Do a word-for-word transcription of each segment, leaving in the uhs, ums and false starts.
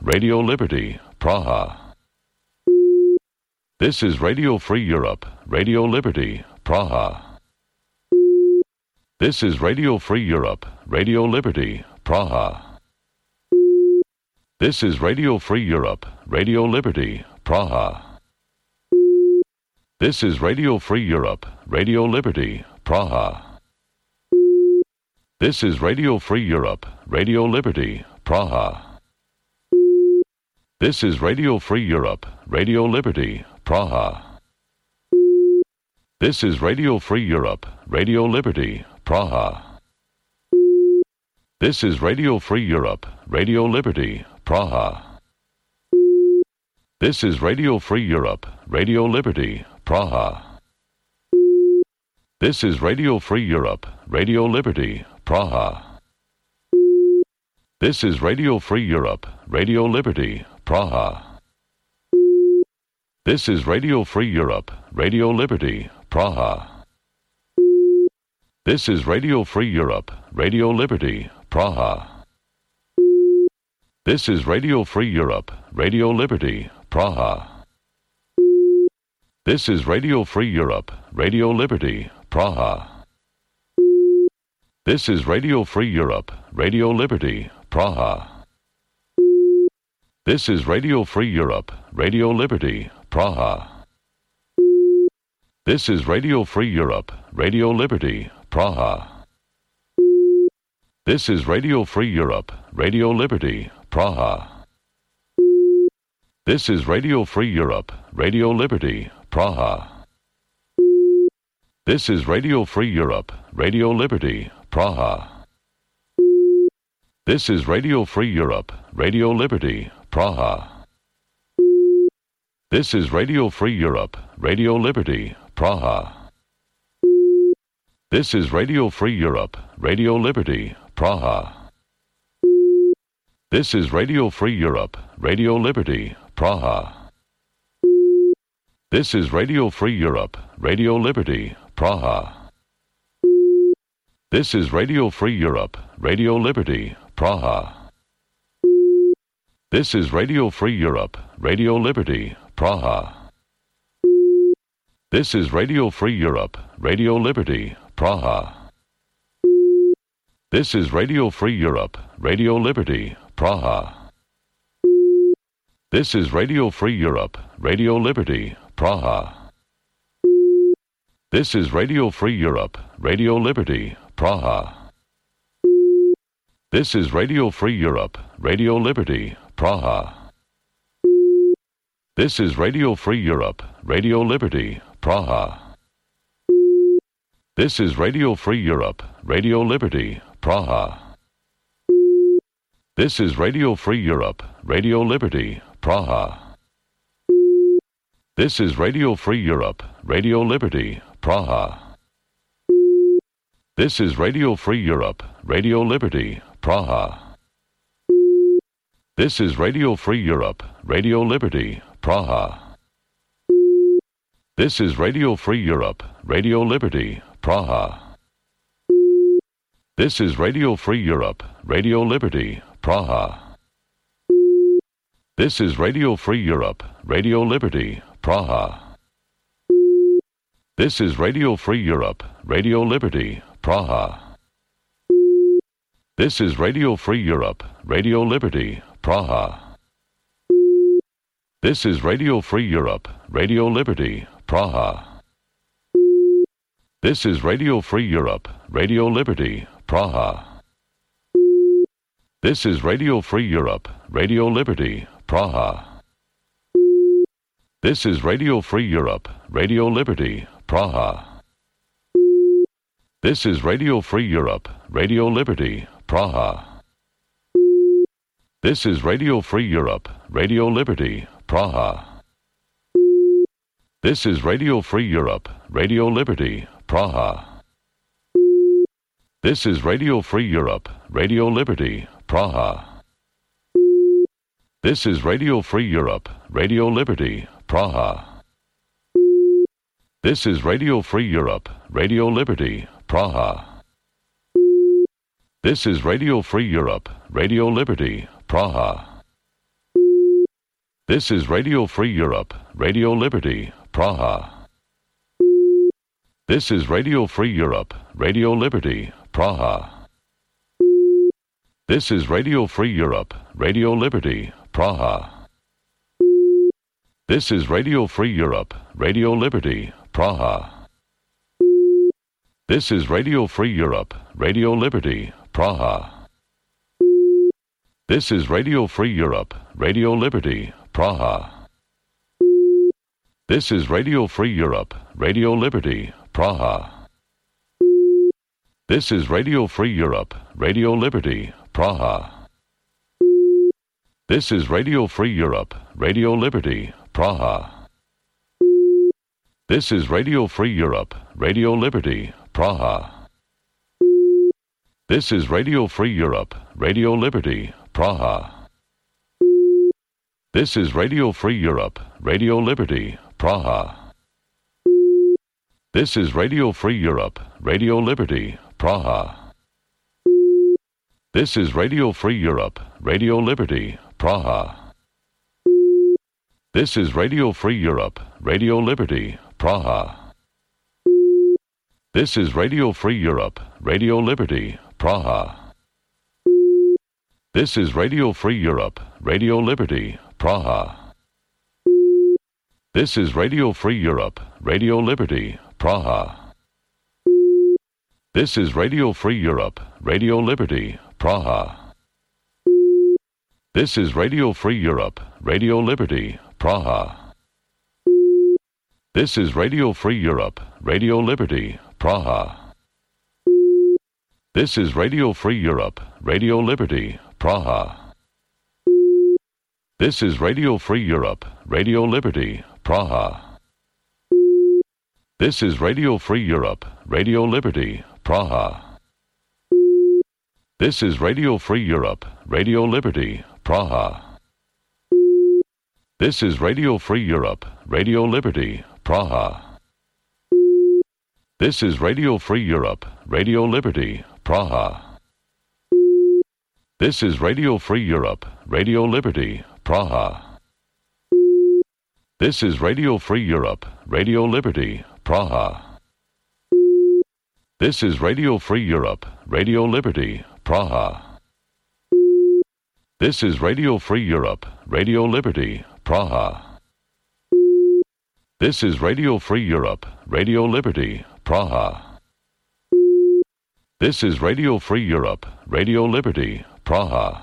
Radio Liberty, Praha. This is Radio Free Europe, Radio Liberty, Praha. This is Radio Free Europe, Radio Liberty, Praha. This is Radio Free Europe, Radio Liberty, Praha. This is Radio Free Europe, Radio Liberty, Praha. This is Radio Free Europe, Radio Liberty, Praha. This is Radio Free Europe, Radio Liberty, Praha. This is Radio Free Europe, Radio Liberty, Praha. This is Radio Free Europe, Radio Liberty, Praha. This is Radio Free Europe, Radio Liberty, Praha. This is Radio Free Europe, Radio Liberty, Praha. This is Radio Free Europe, Radio Liberty, Praha. This is Radio Free Europe, Radio Liberty, Praha. This is Radio Free Europe, Radio Liberty, Praha. This is Radio Free Europe, Radio Liberty, Praha. This is Radio Free Europe, Radio Liberty, Praha. This is Radio Free Europe, Radio Liberty, Praha. This is Radio Free Europe, Radio Liberty, Praha. This is Radio Free Europe, Radio Liberty, Praha. This is Radio Free Europe, Radio Liberty, Praha. This is Radio Free Europe, Radio Liberty, Praha. This is Radio Free Europe, Radio Liberty, Praha. This is Radio Free Europe, Radio Liberty, Praha. This is Radio Free Europe, Radio Liberty, Praha. This is Radio Free Europe, Radio Liberty, Praha. This is Radio Free Europe, Radio Liberty, Praha. This is Radio Free Europe, Radio Liberty, Praha. This is Radio Free Europe, Radio Liberty, Praha. This is Radio Free Europe, Radio Liberty, Praha. This is Radio Free Europe, Radio Liberty, Praha. This is Radio Free Europe, Radio Liberty, Praha. This is Radio Free Europe, Radio Liberty, Praha. This is Radio Free Europe, Radio Liberty, Praha. This is Radio Free Europe, Radio Liberty, Praha. This is Radio Free Europe, Radio Liberty, Praha. This is Radio Free Europe, Radio Liberty, Praha. This is Radio Free Europe, Radio Liberty, Praha. This is Radio Free Europe, Radio Liberty, Praha. This is Radio Free Europe, Radio Liberty, Praha. This is Radio Free Europe, Radio Liberty, Praha. This is Radio Free Europe, Radio Liberty, Praha. This is Radio Free Europe, Radio Liberty, Praha. This is Radio Free Europe, Radio Liberty, Praha. This is Radio Free Europe, Radio Liberty, Praha. This is Radio Free Europe, Radio Liberty, Praha. This is Radio Free Europe, Radio Liberty, Praha. This is Radio Free Europe, Radio Liberty, Praha. This is Radio Free Europe, Radio Liberty, Praha. This is Radio Free Europe, Radio Liberty, Praha. This is Radio Free Europe, Radio Liberty, Praha. This is Radio Free Europe, Radio Liberty, Praha. This is Radio Free Europe, Radio Liberty, Praha. This is Radio Free Europe, Radio Liberty, Praha. This is Radio Free Europe, Radio Liberty, Praha. This is Radio Free Europe, Radio Liberty, Praha. This is Radio Free Europe, Radio Liberty, Praha. This is Radio Free Europe, Radio Liberty, Praha. This is Radio Free Europe, Radio Liberty, Praha. This is Radio Free Europe, Radio Liberty, Praha. This is Radio Free Europe, Radio Liberty, Praha. This is Radio Free Europe, Radio Liberty, Praha. This is Radio Free Europe, Radio Liberty, Praha. This is Radio Free Europe, Radio Liberty, Praha. This is Radio Free Europe, Radio Liberty, Praha. This is Radio Free Europe, Radio Liberty, Praha. This is Radio Free Europe, Radio Liberty, Praha. This is Radio Free Europe, Radio Liberty, Praha. This is Radio Free Europe, Radio Liberty, Praha. This is Radio Free Europe, Radio Liberty, Praha. This is Radio Free Europe, Radio Liberty, Praha. This is Radio Free Europe, Radio Liberty, Praha. This is Radio Free Europe, Radio Liberty, Praha. This is Radio Free Europe, Radio Liberty, Praha. This is Radio Free Europe, Radio Liberty, Praha. This is Radio Free Europe, Radio Liberty, Praha. This is Radio Free Europe, Radio Liberty, Praha. This is Radio Free Europe, Radio Liberty, Praha. This is Radio Free Europe, Radio Liberty, Praha. This is Radio Free Europe, Radio Liberty, Praha. This is Radio Free Europe, Radio Liberty, Praha. This is Radio Free Europe, Radio Liberty, Praha. This is Radio Free Europe, Radio Liberty, Praha. This is Radio Free Europe, Radio Liberty, Praha. This is Radio Free Europe, Radio Liberty, Praha. This is Radio Free Europe, Radio Liberty, Praha. This is Radio Free Europe, Radio Liberty, Praha. This is Radio Free Europe, Radio Liberty, Praha. This is Radio Free Europe, Radio Liberty, Praha. This is Radio Free Europe, Radio Liberty, Praha.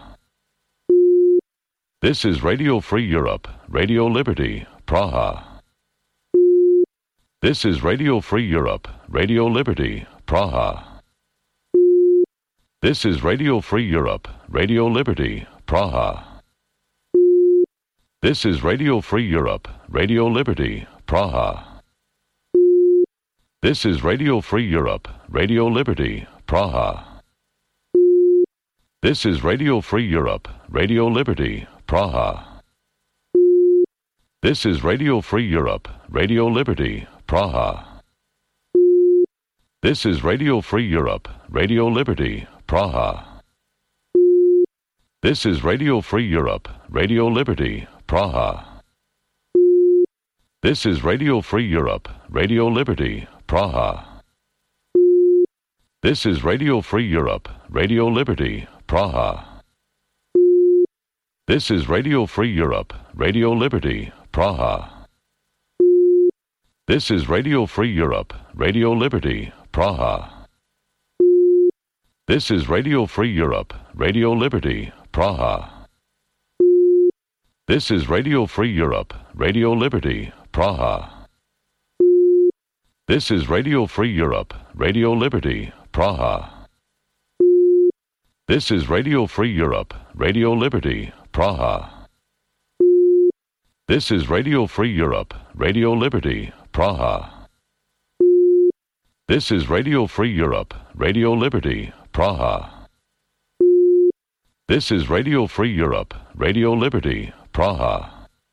This is Radio Free Europe, Radio Liberty, Praha. This is Radio Free Europe, Radio Liberty, Praha. This is Radio Free Europe, Radio Liberty, Praha. This is Radio Free Europe, Radio Liberty, Praha. This is Radio Free Europe, Radio Liberty, Praha. This is Radio Free Europe, Radio Liberty, Praha. This is Radio Free Europe, Radio Liberty, Praha. This is Radio Free Europe, Radio Liberty, Praha. This is Radio Free Europe, Radio Liberty, Praha. This is Radio Free Europe, Radio Liberty, Praha. This is Radio Free Europe, Radio Liberty, Praha. This is Radio Free Europe, Radio Liberty, Praha. This is Radio Free Europe, Radio Liberty, Praha. This is Radio Free Europe, Radio Liberty, Praha. This is Radio Free Europe, Radio Liberty, Praha. This is Radio Free Europe, Radio Liberty, Praha. This is Radio Free Europe, Radio Liberty, Praha. This is Radio Free Europe, Radio Liberty, Praha. This is Radio Free Europe, Radio Liberty, Praha. This is Radio Free Europe, Radio Liberty, Praha.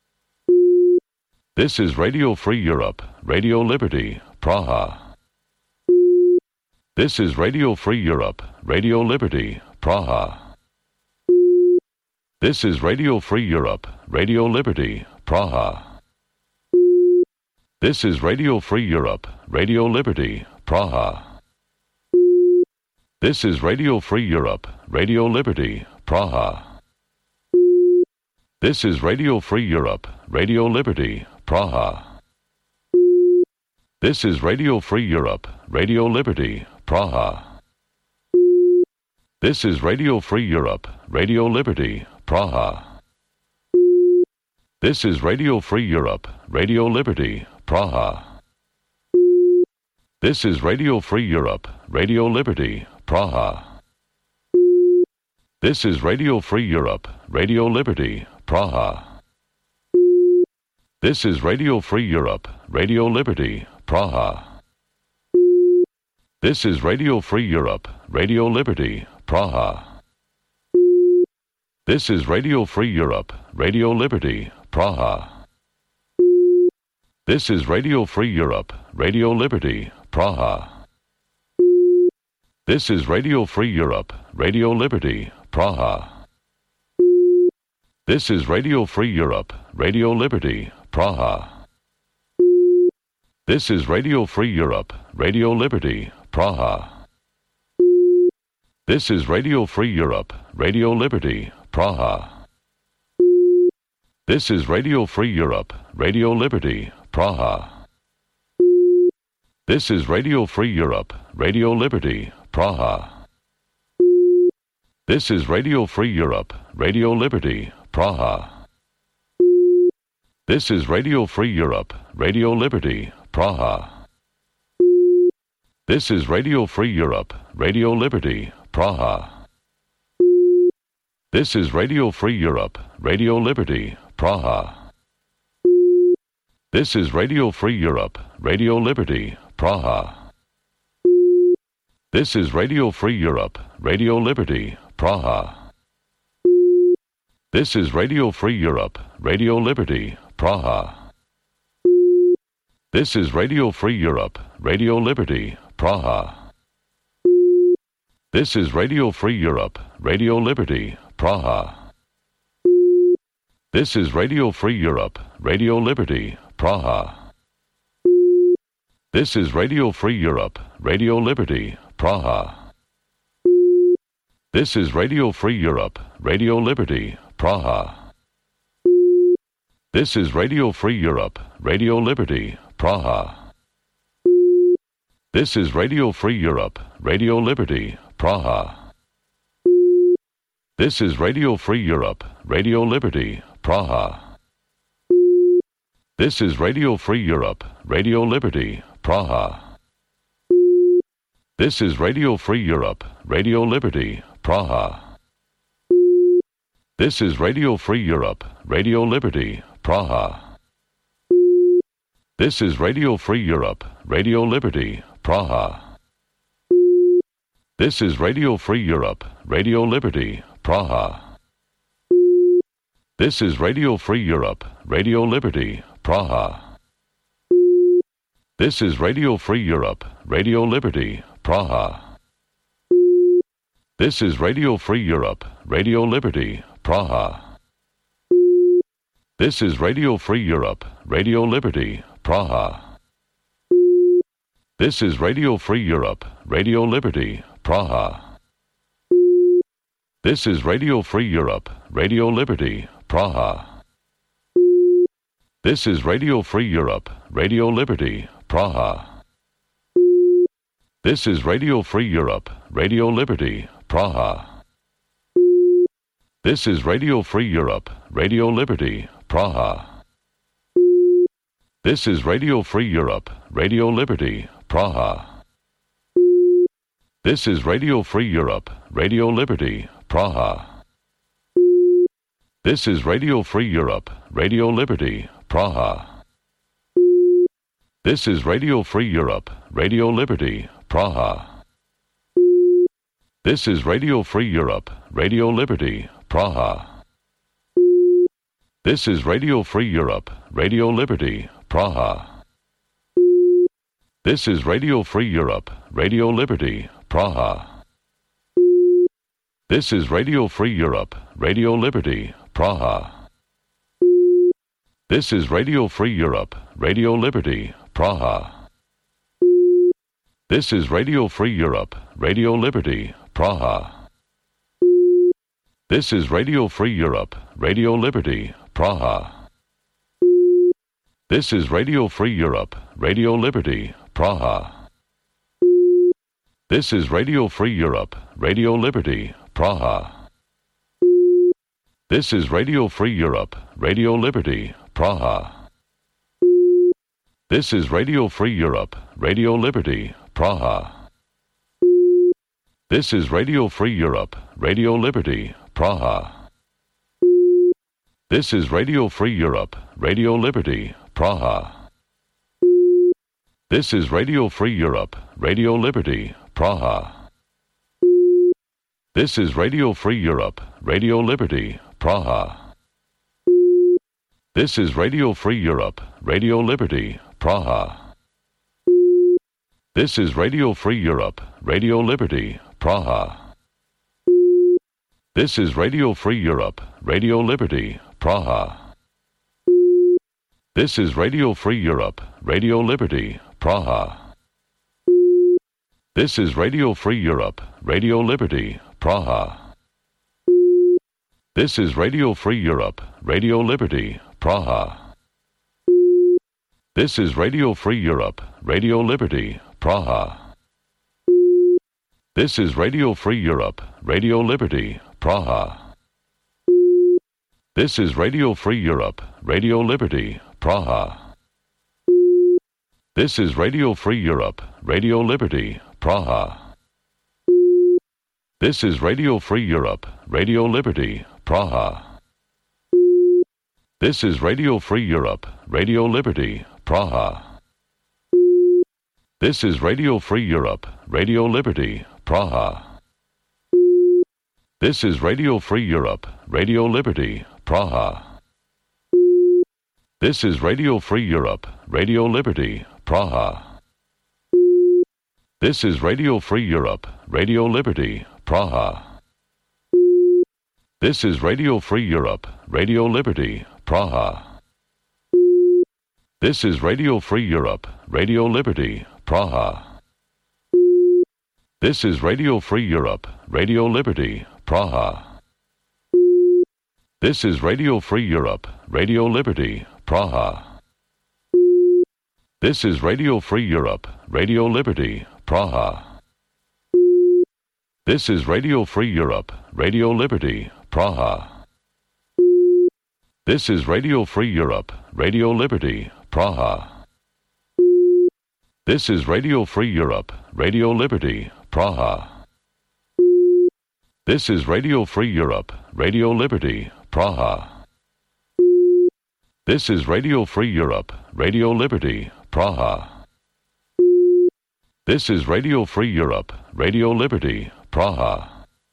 This is Radio Free Europe, Radio Liberty, Praha. This is Radio Free Europe, Radio Liberty, Praha. This is Radio Free Europe, Radio Liberty, Praha. This is Radio Free Europe, Radio Liberty, Praha. This is Radio Free Europe, Radio Liberty, Praha. This is Radio Free Europe, Radio Liberty, Praha. This is Radio Free Europe, Radio Liberty, Praha. This is Radio Free Europe, Radio Liberty, Praha. This is Radio Free Europe, Radio Liberty, Praha. This is Radio Free Europe, Radio Liberty, Praha. This is Radio Free Europe, Radio Liberty, Praha. This is Radio Free Europe, Radio Liberty, Praha. This is Radio Free Europe, Radio Liberty, Praha. This is Radio Free Europe, Radio Liberty, Praha. This is Radio Free Europe, Radio Liberty, Praha. This is Radio Free Europe, Radio Liberty, Praha. This is Radio Free Europe, Radio Liberty, Praha. This is Radio Free Europe, Radio Liberty, Praha. This is Radio Free Europe, Radio Liberty, Praha. This is Radio Free Europe, Radio Liberty, Praha. This is Radio Free Europe, Radio Liberty, Praha. This is Radio Free Europe, Radio Liberty, Praha. This is Radio Free Europe, Radio Liberty, Praha. This is Radio Free Europe, Radio Liberty, Praha. This is Radio Free Europe, Radio Liberty, Praha. This is Radio Free Europe, Radio Liberty, Praha. This is Radio Free Europe, Radio Liberty, Praha. This is Radio Free Europe, Radio Liberty, Praha. This is Radio Free Europe, Radio Liberty, Praha. This is Radio Free Europe, Radio Liberty, Praha. This is Radio Free Europe, Radio Liberty, Praha. This is Radio Free Europe, Radio Liberty, Praha. This is Radio Free Europe, Radio Liberty, Praha. This is Radio Free Europe, Radio Liberty, Praha. This is Radio Free Europe, Radio Liberty, Praha. This is Radio Free Europe, Radio Liberty, Praha. This is Radio Free Europe, Radio Liberty, Praha. This is Radio Free Europe, Radio Liberty, Praha. This is Radio Free Europe, Radio Liberty, Praha. This is Radio Free Europe, Radio Liberty, Praha. This is Radio Free Europe, Radio Liberty, Praha. This is Radio Free Europe, Radio Liberty, Praha. This is Radio Free Europe, Radio Liberty, Praha. This is Radio Free Europe, Radio Liberty, Praha. This is Radio Free Europe, Radio Liberty, Praha. This is Radio Free Europe, Radio Liberty, Praha. This is Radio Free Europe, Radio Liberty, Praha. This is Radio Free Europe, Radio Liberty, Praha. This is Radio Free Europe, Radio Liberty, Praha. This is Radio Free Europe, Radio Liberty, Praha. This is Radio Free Europe, Radio Liberty, Praha. This is Radio Free Europe, Radio Liberty, Praha. This is Radio Free Europe, Radio Liberty, Praha. This is Radio Free Europe, Radio Liberty, Praha. This is Radio Free Europe, Radio Liberty, Praha. This is Radio Free Europe, Radio Liberty, Praha. This is Radio Free Europe, Radio Liberty, Praha. This is Radio Free Europe, Radio Liberty, Praha. This is Radio Free Europe, Radio Liberty, Praha. This is Radio Free Europe, Radio Liberty, Praha. This is Radio Free Europe, Radio Liberty, Praha. This is Radio Free Europe, Radio Liberty, Praha. This is Radio Free Europe, Radio Liberty, Praha. This is Radio Free Europe, Radio Liberty, Praha. This is Radio Free Europe, Radio Liberty, Praha. This is Radio Free Europe, Radio Liberty, Praha. This is Radio Free Europe, Radio Liberty, Praha. This is Radio Free Europe, Radio Liberty, Praha. This is Radio Free Europe, Radio Liberty, Praha. This is Radio Free Europe, Radio Liberty, Praha. This is Radio Free Europe, Radio Liberty, Praha. This is Radio Free Europe, Radio Liberty, Praha. This is Radio Free Europe, Radio Liberty, Praha. This is Radio Free Europe, Radio Liberty, Praha. This is Radio Free Europe, Radio Liberty, Praha. This is Radio Free Europe, Radio Liberty, Praha. This is Radio Free Europe, Radio Liberty, Praha. This is Radio Free Europe, Radio Liberty, Praha. This is Radio Free Europe, Radio Liberty, Praha. This is Radio Free Europe, Radio Liberty, Praha. This is Radio Free Europe, Radio Liberty, Praha. This is Radio Free Europe, Radio Liberty, Praha. This is Radio Free Europe, Radio Liberty, Praha. This is Radio Free Europe, Radio Liberty, Praha. This is Radio Free Europe, Radio Liberty, Praha. This is Radio Free Europe, Radio Liberty, Praha. This is Radio Free Europe, Radio Liberty, Praha. This is Radio Free Europe, Radio Liberty, Praha. This is Radio Free Europe, Radio Liberty, Praha. This is Radio Free Europe, Radio Liberty, Praha. This is Radio Free Europe, Radio Liberty, Praha. This is Radio Free Europe, Radio Liberty, Praha. This is Radio Free Europe, Radio Liberty, Praha. This is Radio Free Europe, Radio Liberty, Praha. This is Radio Free Europe, Radio Liberty, Praha. This is Radio Free Europe, Radio Liberty, Praha.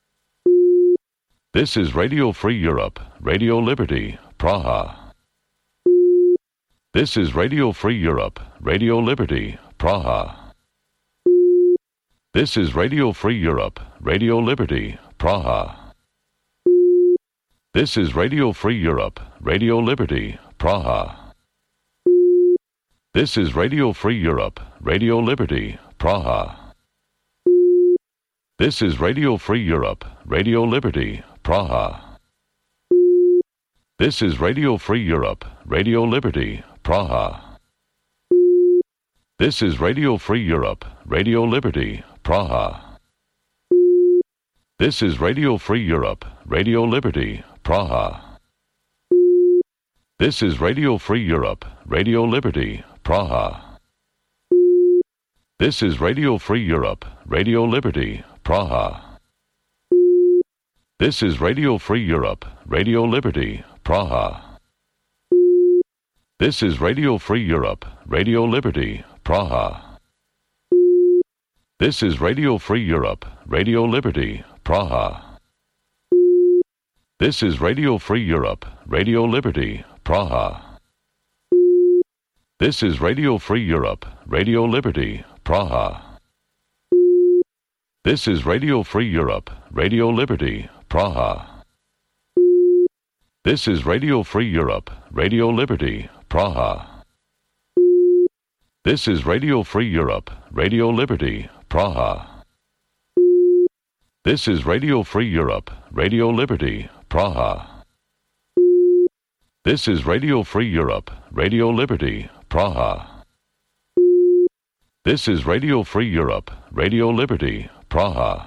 This is Radio Free Europe, Radio Liberty, Praha. This is Radio Free Europe, Radio Liberty, Praha. This is Radio Free Europe, Radio Liberty, Praha. This is Radio Free Europe, Radio Liberty, Praha. This is Radio Free Europe, Radio Liberty, Praha. This is Radio Free Europe, Radio Liberty, Praha. This is Radio Free Europe, Radio Liberty, Praha. This is Radio Free Europe, Radio Liberty, Praha. This is Radio Free Europe, Radio Liberty, Praha. This is Radio Free Europe, Radio Liberty, Praha. This is Radio Free Europe, Radio Liberty, Praha. This is Radio Free Europe, Radio Liberty, Praha. This is Radio Free Europe, Radio Liberty, Praha. This is Radio Free Europe, Radio Liberty, Praha. This is Radio Free Europe, Radio Liberty, Praha. This is Radio Free Europe, Radio Liberty, Praha. This is Radio Free Europe, Radio Liberty, Praha. This is Radio Free Europe, Radio Liberty, Praha. This is Radio Free Europe, Radio Liberty, Praha. This is Radio Free Europe, Radio Liberty, Praha. This is Radio Free Europe, Radio Liberty, Praha. This is Radio Free Europe, Radio Liberty, Praha.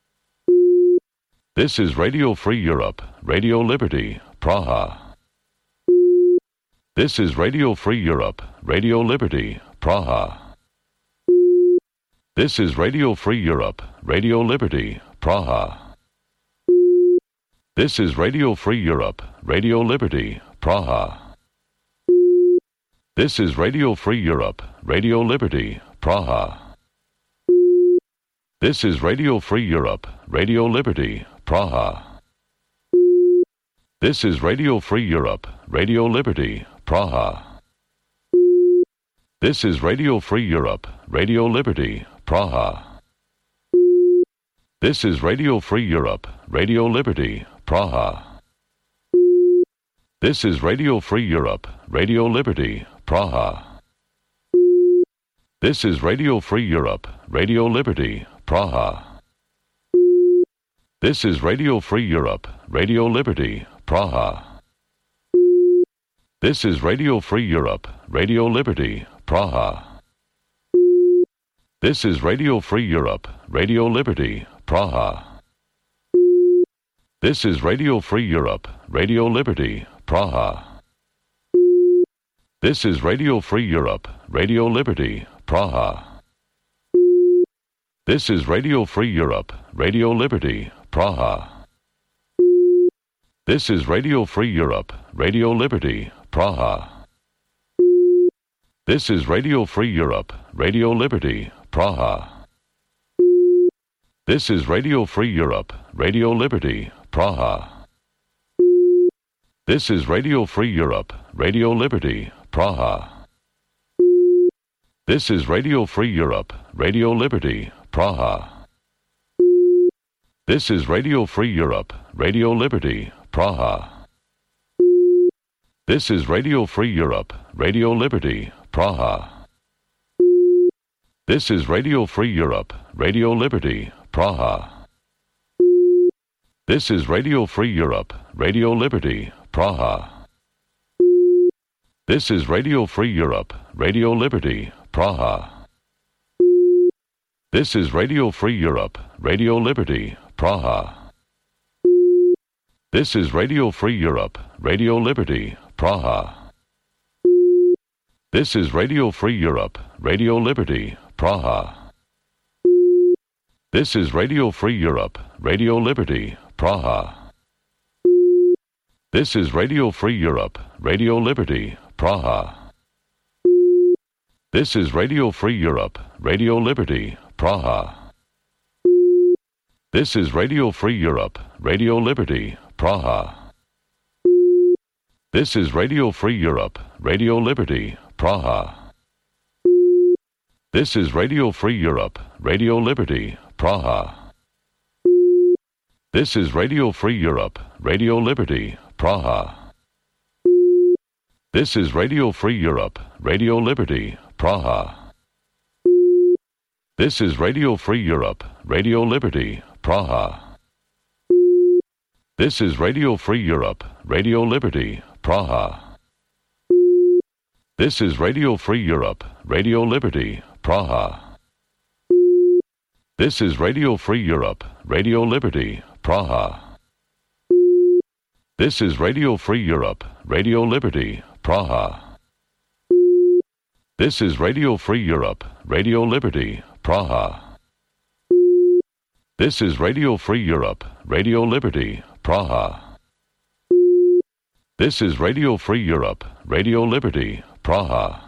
This is Radio Free Europe, Radio Liberty, Praha. This is Radio Free Europe, Radio Liberty, Praha. This is Radio Free Europe, Radio Liberty, Praha. This is Radio Free Europe, Radio Liberty, Praha. This is Radio Free Europe, Radio Liberty, Praha. This is Radio Free Europe, Radio Liberty, Praha. This is Radio Free Europe, Radio Liberty, Praha. This is Radio Free Europe, Radio Liberty, Praha. This is Radio Free Europe, Radio Liberty, Praha. This is Radio Free Europe, Radio Liberty, Praha. This is Radio Free Europe, Radio Liberty, Praha. This is Radio Free Europe, Radio Liberty, Praha. This is Radio Free Europe, Radio Liberty, Praha. This is Radio Free Europe, Radio Liberty, Praha. This is Radio Free Europe, Radio Liberty, Praha. This is Radio Free Europe, Radio Liberty, Praha. This is Radio Free Europe, Radio Liberty, Praha. This is Radio Free Europe, Radio Liberty, Praha. This is Radio Free Europe, Radio Liberty, Praha. This is Radio Free Europe, Radio Liberty, Praha. This is Radio Free Europe, Radio Liberty, Praha. This is Radio Free Europe, Radio Liberty, Praha. This is Radio Free Europe, Radio Liberty, Praha. This is Radio Free Europe, Radio Liberty, Praha. This is Radio Free Europe, Radio Liberty, Praha. This is Radio Free Europe, Radio Liberty, Praha. This is Radio Free Europe, Radio Liberty, Praha. This is Radio Free Europe, Radio Liberty, Praha. This is Radio Free Europe, Radio Liberty, Praha. This is Radio Free Europe, Radio Liberty, Praha. This is Radio Free Europe, Radio Liberty, Praha. This is Radio Free Europe, Radio Liberty, Praha. This is Radio Free Europe, Radio Liberty, Praha. This is Radio Free Europe, Radio Liberty, Praha. This is Radio Free Europe, Radio Liberty, Praha. This is Radio Free Europe, Radio Liberty, Praha. This is Radio Free Europe, Radio Liberty, Praha. This is Radio Free Europe, Radio Liberty, Praha. This is Radio Free Europe, Radio Liberty, Praha. This is Radio Free Europe, Radio Liberty, Praha. This is Radio Free Europe, Radio Liberty, Praha. This is Radio Free Europe, Radio Liberty, Praha. This is Radio Free Europe, Radio Liberty, Praha. This is Radio Free Europe, Radio Liberty, Praha. This is Radio Free Europe, Radio Liberty, Praha. This is Radio Free Europe, Radio Liberty, Praha.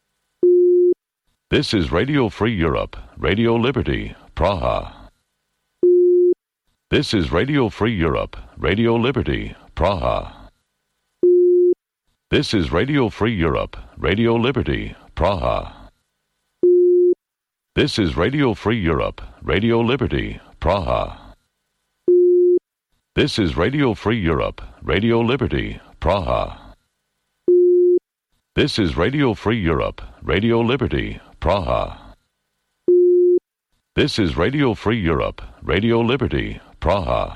This is Radio Free Europe, Radio Liberty, Praha. This is Radio Free Europe, Radio Liberty, Praha. This is Radio Free Europe, Radio Liberty, Praha. This is Radio Free Europe, Radio Liberty, Praha. This is Radio Free Europe, Radio Liberty, Praha. This is Radio Free Europe, Radio Liberty, Praha. This is Radio Free Europe, Radio Liberty, Praha.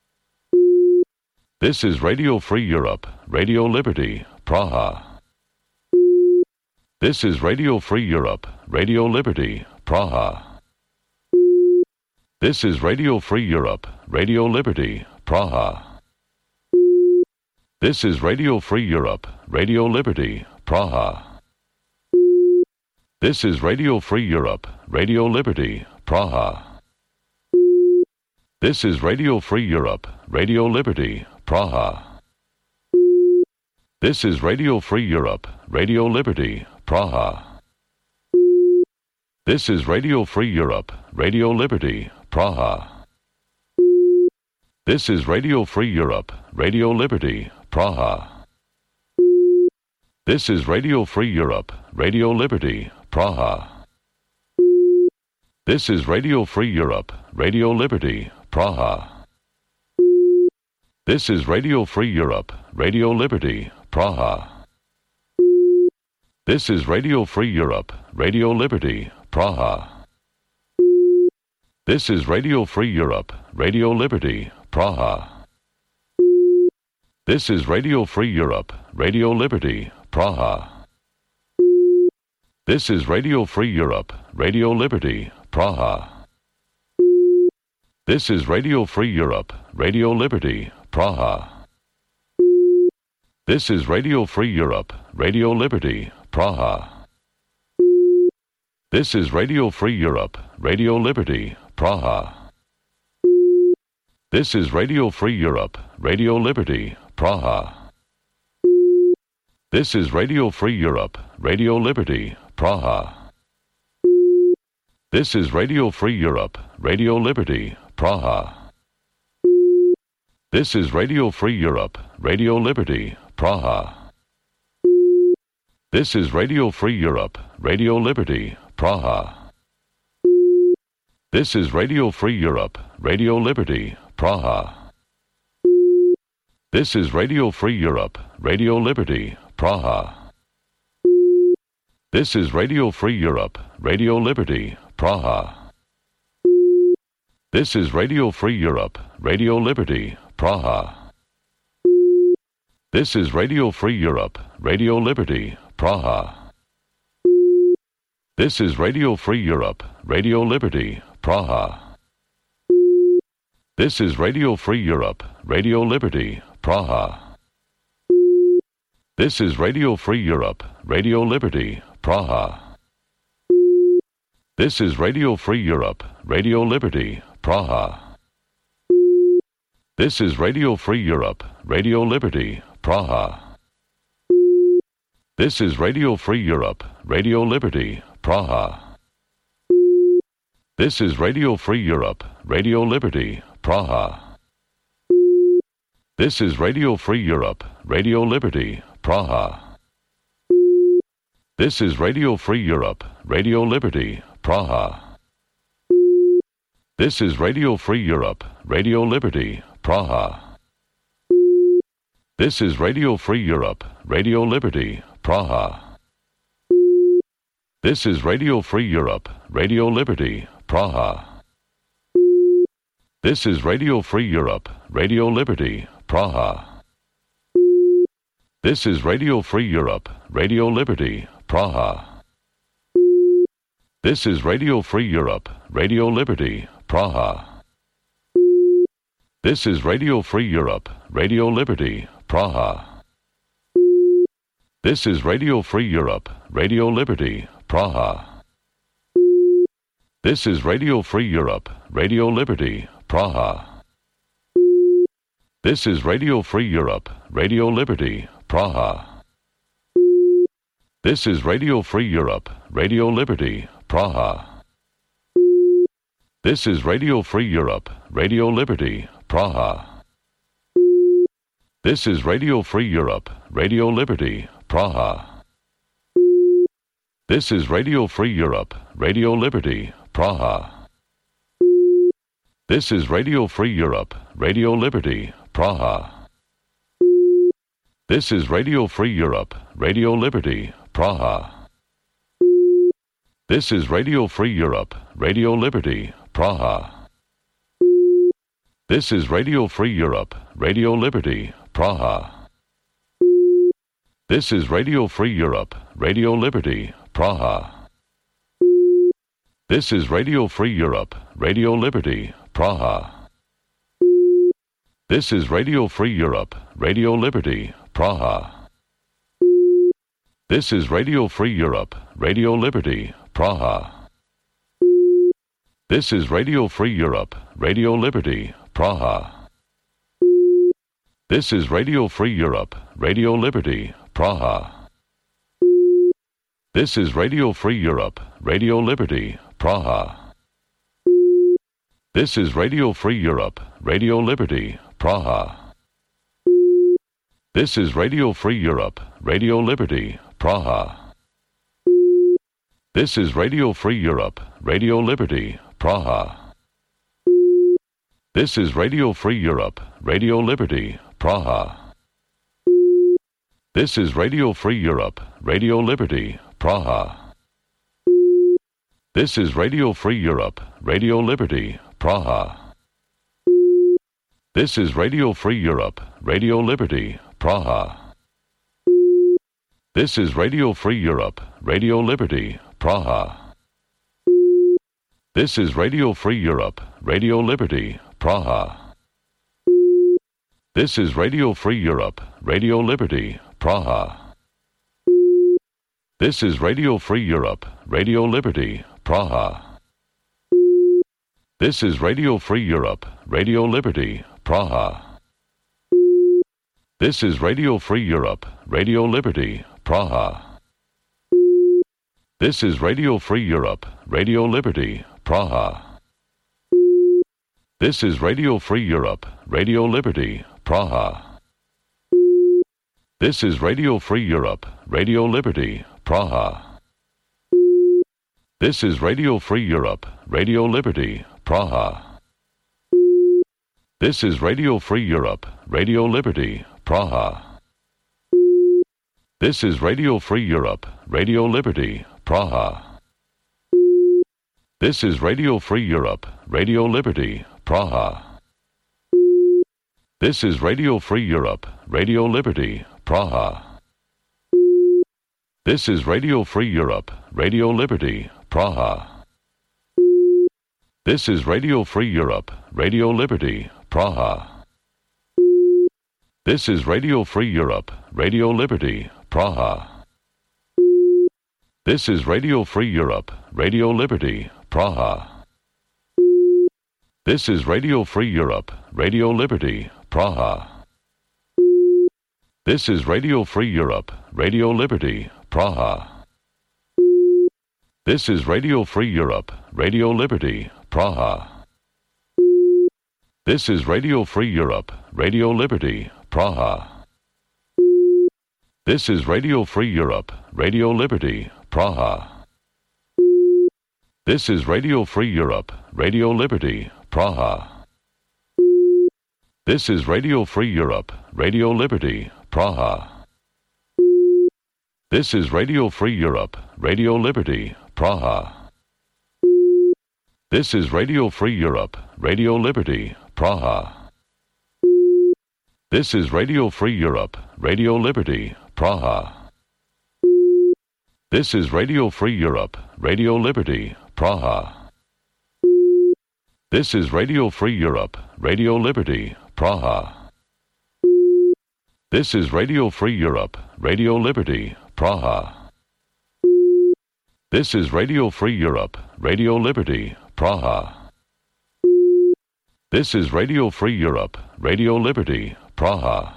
This is Radio Free Europe, Radio Liberty, Praha. This is Radio Free Europe, Radio Liberty, Praha. This is Radio Free Europe, Radio Liberty, Praha. This is Radio Free Europe, Radio Liberty, Praha. This is Radio Free Europe, Radio Liberty, Praha. This is Radio Free Europe, Radio Liberty, Praha. This is Radio Free Europe, Radio Liberty, Praha. This is Radio Free Europe, Radio Liberty, Praha. This is Radio Free Europe, Radio Liberty, Praha. This is Radio Free Europe, Radio Liberty, Praha. This is Radio Free Europe, Radio Liberty, Praha. This is Radio Free Europe, Radio Liberty, Praha. This is Radio Free Europe, Radio Liberty, Praha. This is Radio Free Europe, Radio Liberty, Praha. This is Radio Free Europe, Radio Liberty, Praha. This is Radio Free Europe, Radio Liberty, Praha. This is Radio Free Europe, Radio Liberty, Praha. This is Radio Free Europe, Radio Liberty, Praha. This is Radio Free Europe, Radio Liberty, Praha. This is Radio Free Europe, Radio Liberty, Praha. This is Radio Free Europe, Radio Liberty, Praha. This is Radio Free Europe, Radio Liberty, Praha. This is Radio Free Europe, Radio Liberty, Praha. This is Radio Free Europe, Radio Liberty, Praha. This is Radio Free Europe, Radio Liberty, Praha. This is Radio Free Europe, Radio Liberty, Praha. This is Radio Free Europe, Radio Liberty, Praha. This is Radio Free Europe, Radio Liberty, Praha. This is Radio Free Europe, Radio Liberty, Praha. This is Radio Free Europe, Radio Liberty, Praha. This is Radio Free Europe, Radio Liberty, Praha. This is Radio Free Europe, Radio Liberty, Praha. This is Radio Free Europe, Radio Liberty, Praha. This is Radio Free Europe, Radio Liberty, Praha. This is Radio Free Europe, Radio Liberty, Praha. This is Radio Free Europe, Radio Liberty, Praha. This is Radio Free Europe, Radio Liberty, Praha. This is Radio Free Europe, Radio Liberty, Praha. This is Radio Free Europe, Radio Liberty, Praha. This is Radio Free Europe, Radio Liberty, Praha. This is Radio Free Europe, Radio Liberty, Praha. This is Radio Free Europe, Radio Liberty, Praha. This is Radio Free Europe, Radio Liberty, Praha. This is Radio Free Europe, Radio Liberty, Praha. This is Radio Free Europe, Radio Liberty, Praha. This is Radio Free Europe, Radio Liberty, Praha. This is Radio Free Europe, Radio Liberty, Praha. This is Radio Free Europe, Radio Liberty, Praha. This is Radio Free Europe, Radio Liberty, Praha. This is Radio Free Europe, Radio Liberty, Praha. This is Radio Free Europe, Radio Liberty, Praha. This is Radio Free Europe, Radio Liberty, Praha. This is Radio Free Europe, Radio Liberty, Praha. This is Radio Free Europe, Radio Liberty, Praha. This is Radio Free Europe, Radio Liberty, Praha. This is Radio Free Europe, Radio Liberty, Praha. This is Radio Free Europe, Radio Liberty, Praha. This is Radio Free Europe, Radio Liberty, Praha. This is Radio Free Europe, Radio Liberty, Praha. This is Radio Free Europe, Radio Liberty, Praha. This is Radio Free Europe, Radio Liberty, Praha. This is Radio Free Europe, Radio Liberty, Praha. This is Radio Free Europe, Radio Liberty, Praha. This is Radio Free Europe, Radio Liberty, Praha. This is Radio Free Europe, Radio Liberty, Praha. This is Radio Free Europe, Radio Liberty, Praha. This is Radio Free Europe, Radio Liberty, Praha. This is Radio Free Europe, Radio Liberty, Praha. This is Radio Free Europe, Radio Liberty, Praha. This is Radio Free Europe, Radio Liberty, Praha. This is Radio Free Europe, Radio Liberty, Praha. This is Radio Free Europe, Radio Liberty, Praha. This is Radio Free Europe, Radio Liberty, Praha. This is Radio Free Europe, Radio Liberty, Praha. This is Radio Free Europe, Radio Liberty, Praha. This is Radio Free Europe, Radio Liberty, Praha. This is Radio Free Europe, Radio Liberty, Praha. This is Radio Free Europe, Radio Liberty, Praha. This is Radio Free Europe, Radio Liberty, Praha. This is Radio Free Europe, Radio Liberty, Praha. This is Radio Free Europe, Radio Liberty, Praha. This is Radio Free Europe, Radio Liberty, Praha. This is Radio Free Europe, Radio Liberty, Praha. This is Radio Free Europe, Radio Liberty, Praha. This is Radio Free Europe, Radio Liberty, Praha. This is Radio Free Europe, Radio Liberty, Praha. This is Radio Free Europe, Radio Liberty, Praha. This is Radio Free Europe, Radio Liberty, Praha. This is Radio Free Europe, Radio Liberty, Praha. This is Radio Free Europe, Radio Liberty, Praha. This is Radio Free Europe, Radio Liberty, Praha. This is Radio Free Europe, Radio Liberty, Praha. This is Radio Free Europe, Radio Liberty, Praha. This is Radio Free Europe, Radio Liberty, Praha. This is Radio Free Europe, Radio Liberty, Praha. This is Radio Free Europe, Radio Liberty, Praha. This is Radio Free Europe, Radio Liberty, Praha. This is Radio Free Europe, Radio Liberty, Praha. This is Radio Free Europe, Radio Liberty, Praha. This is Radio Free Europe, Radio Liberty, Praha. This is Radio Free Europe, Radio Liberty, Praha. This is Radio Free Europe, Radio Liberty, Praha. This is Radio Free Europe, Radio Liberty, Praha.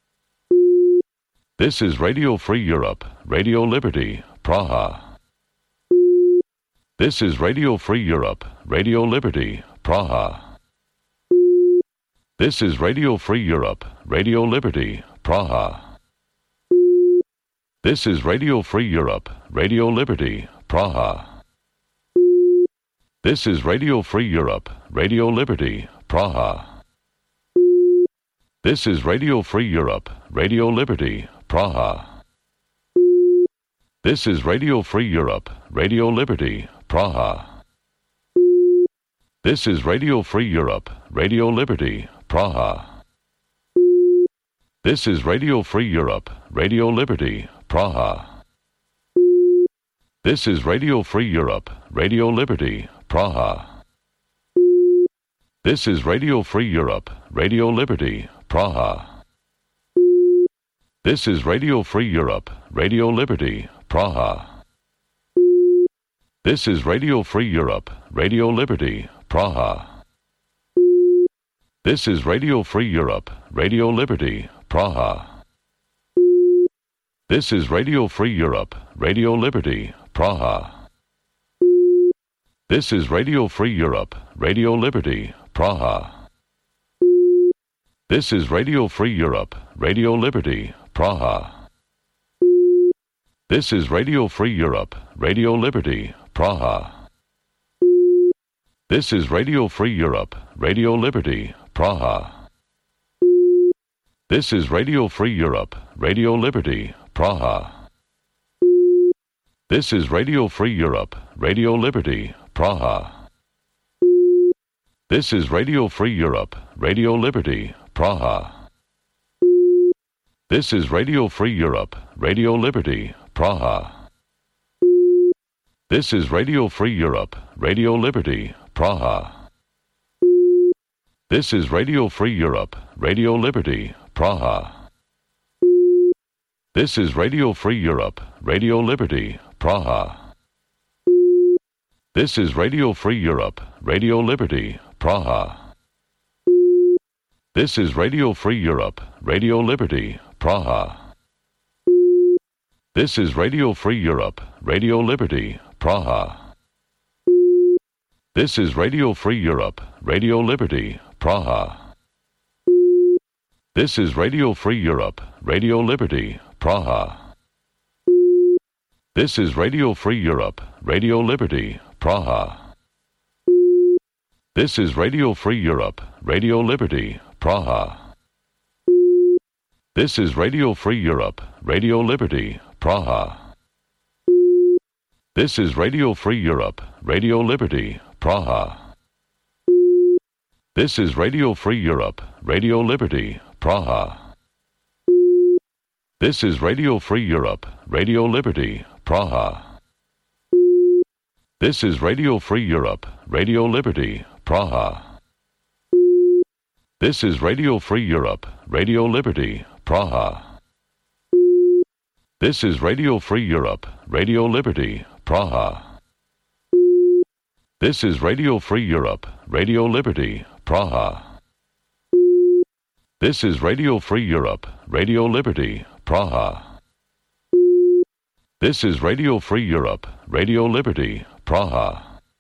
This is Radio Free Europe, Radio Liberty, Praha. This is Radio Free Europe, Radio Liberty, Praha. This is Radio Free Europe, Radio Liberty, Praha. This is Radio Free Europe, Radio Liberty, Praha. This is Radio Free Europe, Radio Liberty, Praha. This is Radio Free Europe, Radio Liberty, Praha. This is Radio Free Europe, Radio Liberty, Praha. This is Radio Free Europe, Radio Liberty, Praha. This is Radio Free Europe, Radio Liberty, Praha. This is Radio Free Europe, Radio Liberty, Praha. This is Radio Free Europe, Radio Liberty, Praha. This is Radio Free Europe, Radio Liberty, Praha. This is Radio Free Europe, Radio Liberty, Praha. This is Radio Free Europe, Radio Liberty, Praha. This is Radio Free Europe, Radio Liberty, Praha. This is Radio Free Europe, Radio Liberty, Praha. This is Radio Free Europe, Radio Liberty, Praha. This is Radio Free Europe, Radio Liberty, Praha. This is Radio Free Europe, Radio Liberty, Praha. This is Radio Free Europe, Radio Liberty, Praha. This is Radio Free Europe, Radio Liberty, Praha. This is Radio Free Europe, Radio Liberty, Praha. This is Radio Free Europe, Radio Liberty, Praha. This is Radio Free Europe, Radio Liberty, Praha. This is Radio Free Europe, Radio Liberty, Praha. This is Radio Free Europe, Radio Liberty, Praha. This is Radio Free Europe, Radio Liberty, Praha. This is Radio Free Europe, Radio Liberty, Praha. This is Radio Free Europe, Radio Liberty, Praha. This is Radio Free Europe, Radio Liberty, Praha. This is Radio Free Europe, Radio Liberty, Praha. This is Radio Free Europe, Radio Liberty, Praha. This is Radio Free Europe, Radio Liberty, Praha. This is Radio Free Europe, Radio Liberty, Praha. This is Radio Free Europe, Radio Liberty, Praha. This is Radio Free Europe, Radio Liberty, Praha. This is Radio Free Europe, Radio Liberty, Praha. This is Radio Free Europe, Radio Liberty, Praha. This is Radio Free Europe, Radio Liberty, Praha. This is Radio Free Europe, Radio Liberty, Praha. This is Radio Free Europe, Radio Liberty, Praha. This is Radio Free Europe, Radio Liberty, Praha. This is Radio Free Europe, Radio Liberty, Praha.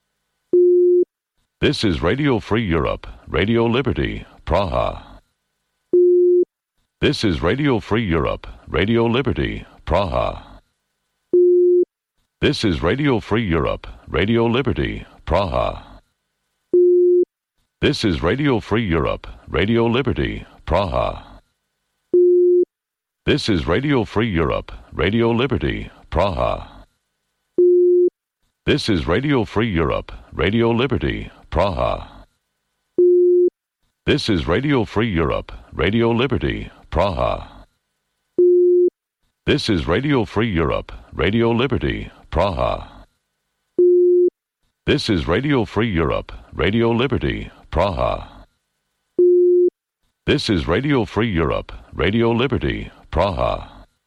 This is Radio Free Europe, Radio Liberty, Praha. This is Radio Free Europe, Radio Liberty, Praha. This is Radio Free Europe, Radio Liberty, Praha. This is Radio Free Europe, Radio Liberty, Praha. This is Radio Free Europe, Radio Liberty, Praha. This is Radio Free Europe, Radio Liberty, Praha. This is Radio Free Europe, Radio Liberty, Praha. This is Radio Free Europe, Radio Liberty, Praha. This is Radio Free Europe, Radio Liberty, Praha. This is Radio Free Europe, Radio Liberty, Praha.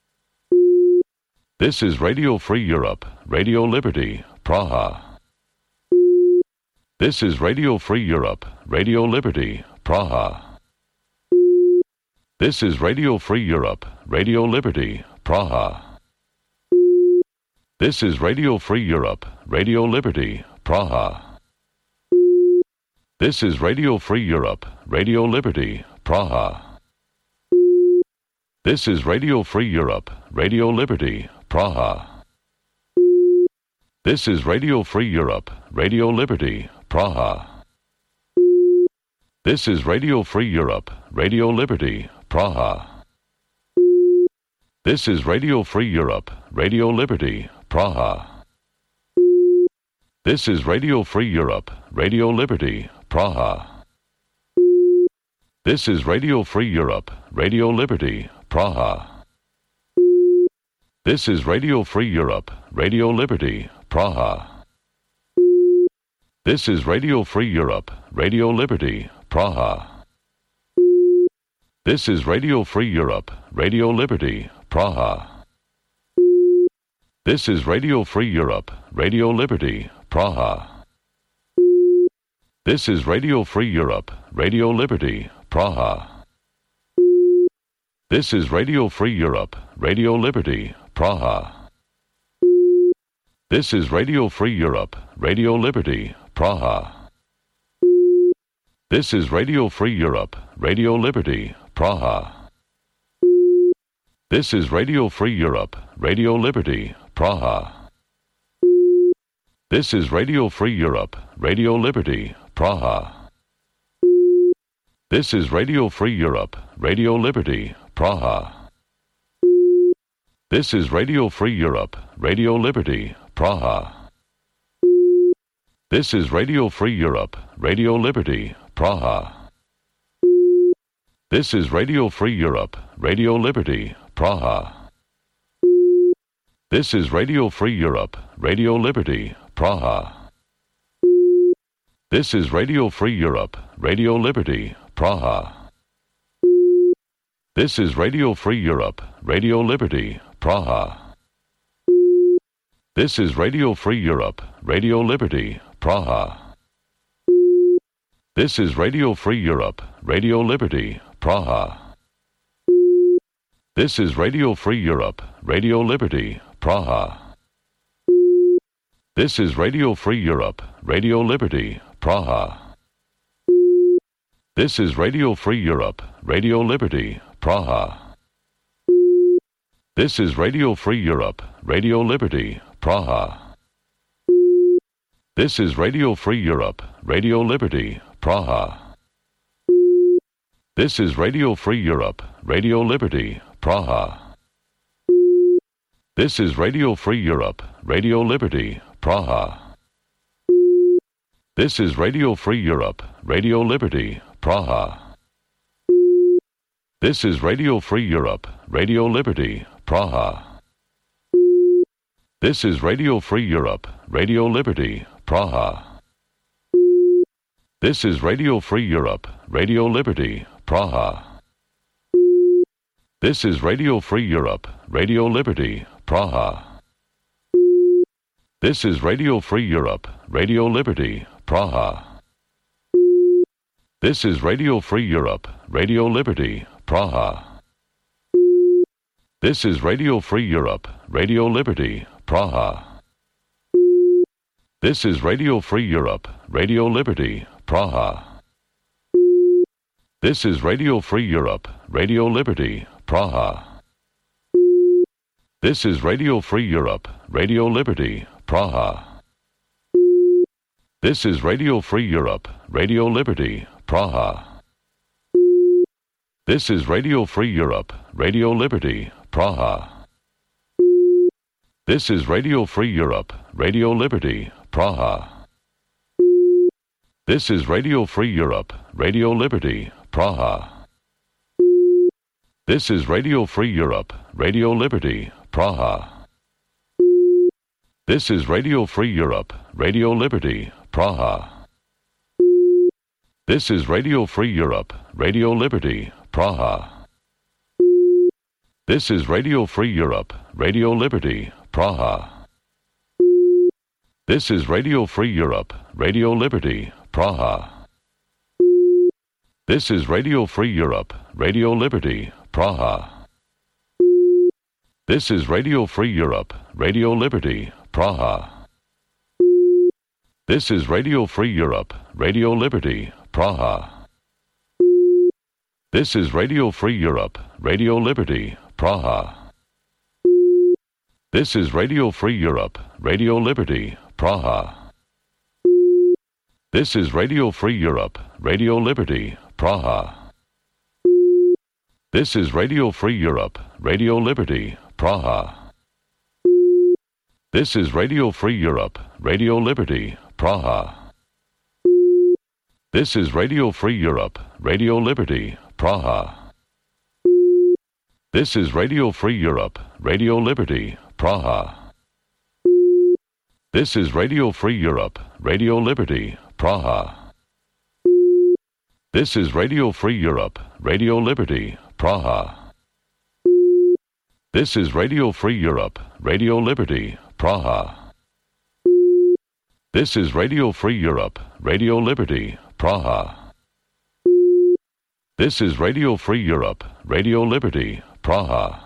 This is Radio Free Europe, Radio Liberty, Praha. This is Radio Free Europe, Radio Liberty, Praha. This is Radio Free Europe, Radio Liberty, Praha. This is Radio Free Europe, Radio Liberty, Praha. This is Radio Free Europe, Radio Liberty, Praha. This is Radio Free Europe, Radio Liberty, Praha. This is Radio Free Europe, Radio Liberty, Praha. This is Radio Free Europe, Radio Liberty, Praha. This is Radio Free Europe, Radio Liberty, Praha. This is Radio Free Europe, Radio Liberty, Praha. This is Radio Free Europe, Radio Liberty, Praha. This is Radio Free Europe, Radio Liberty, Praha. This is Radio Free Europe, Radio Liberty, Praha. This is Radio Free Europe, Radio Liberty, Praha. This is Radio Free Europe, Radio Liberty, Praha. This is Radio Free Europe, Radio Liberty, Praha. This is Radio Free Europe, Radio Liberty, Praha. This is Radio Free Europe, Radio Liberty, Praha. This is Radio Free Europe, Radio Liberty, Praha. This is Radio Free Europe, Radio Liberty, Praha. This is Radio Free Europe, Radio Liberty, Praha. This is Radio Free Europe, Radio Liberty, Praha. This is Radio Free Europe, Radio Liberty, Praha. This is Radio Free Europe, Radio Liberty, Praha. This is Radio Free Europe, Radio Liberty, Praha. This is Radio Free Europe, Radio Liberty, Praha. This is Radio Free Europe, Radio Liberty, Praha. This is Radio Free Europe, Radio Liberty, Praha. This is Radio Free Europe, Radio Liberty, Praha. This is Radio Free Europe, Radio Liberty, Praha. This is Radio Free Europe, Radio Liberty, Praha. This is Radio Free Europe, Radio Liberty, Praha. This is Radio Free Europe, Radio Liberty, Praha. This is Radio Free Europe, Radio Liberty, Praha. This is Radio Free Europe, Radio Liberty, Praha. This is Radio Free Europe, Radio Liberty, Praha. This is Radio Free Europe, Radio Liberty, Praha. This is Radio Free Europe, Radio Liberty, Praha. This is Radio Free Europe, Radio Liberty, Praha. This is Radio Free Europe, Radio Liberty, Praha. This is Radio Free Europe, Radio Liberty, Praha. This is Radio Free Europe, Radio Liberty, Praha. This is Radio Free Europe, Radio Liberty, Praha. This is Radio Free Europe, Radio Liberty, Praha. This is Radio Free Europe, Radio Liberty, Praha. This is Radio Free Europe, Radio Liberty, Praha. This is Radio Free Europe, Radio Liberty, Praha. This is Radio Free Europe, Radio Liberty, Praha. This is Radio Free Europe, Radio Liberty, Praha. This is Radio Free Europe, Radio Liberty, Praha. This is Radio Free Europe, Radio Liberty, Praha. This is Radio Free Europe, Radio Liberty, Praha. This is Radio Free Europe, Radio Liberty, Praha. This is Radio Free Europe, Radio Liberty, Praha. This is Radio Free Europe, Radio Liberty, Praha. This is Radio Free Europe, Radio Liberty, Praha. This is Radio Free Europe, Radio Liberty, Praha. This is Radio Free Europe, Radio Liberty, Praha. This is Radio Free Europe, Radio Liberty, Praha. This is Radio Free Europe, Radio Liberty, Praha. This is Radio Free Europe, Radio Liberty, Praha. This is Radio Free Europe, Radio Liberty, Praha. This is Radio Free Europe, Radio Liberty, Praha. This is Radio Free Europe, Radio Liberty, Praha. This is Radio Free Europe, Radio Liberty, Praha. This is Radio Free Europe, Radio Liberty, Praha. This is Radio Free Europe, Radio Liberty, Praha. This is Radio Free Europe, Radio Liberty, Praha. This is Radio Free Europe, Radio Liberty, Praha. This is Radio Free Europe, Radio Liberty, Praha. This is Radio Free Europe, Radio Liberty, Praha. This is Radio Free Europe, Radio Liberty, Praha.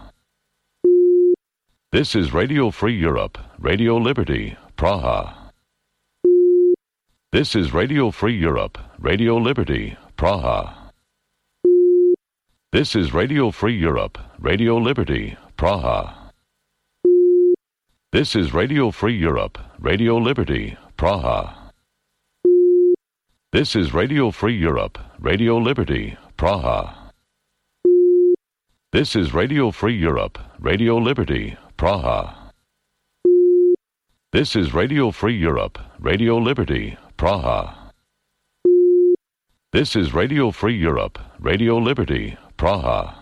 This is Radio Free Europe, Radio Liberty, Praha. This is Radio Free Europe, Radio Liberty, Praha. This is Radio Free Europe, Radio Liberty, Praha. This is Radio Free Europe, Radio Liberty, Praha. This is Radio Free Europe, Radio Liberty, Praha. This is Radio Free Europe, Radio Liberty, Praha. This is Radio Free Europe, Radio Liberty, Praha. This is Radio Free Europe, Radio Liberty, Praha.